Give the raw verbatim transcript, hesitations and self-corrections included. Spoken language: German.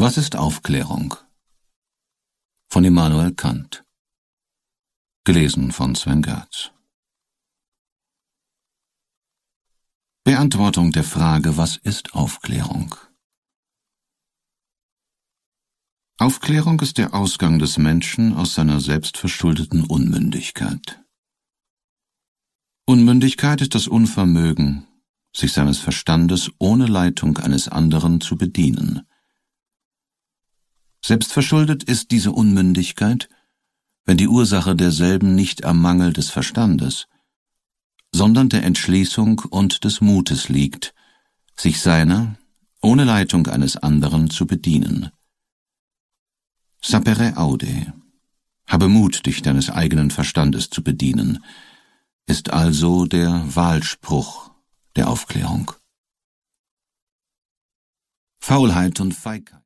Was ist Aufklärung? Von Immanuel Kant. Gelesen von Sven Görz. Beantwortung der Frage, was ist Aufklärung? Aufklärung ist der Ausgang des Menschen aus seiner selbstverschuldeten Unmündigkeit. Unmündigkeit ist das Unvermögen, sich seines Verstandes ohne Leitung eines anderen zu bedienen. Selbstverschuldet ist diese Unmündigkeit, wenn die Ursache derselben nicht am Mangel des Verstandes, sondern der Entschließung und des Mutes liegt, sich seiner, ohne Leitung eines anderen, zu bedienen. Sapere aude, habe Mut, dich deines eigenen Verstandes zu bedienen, ist also der Wahlspruch der Aufklärung. Faulheit und Feigheit.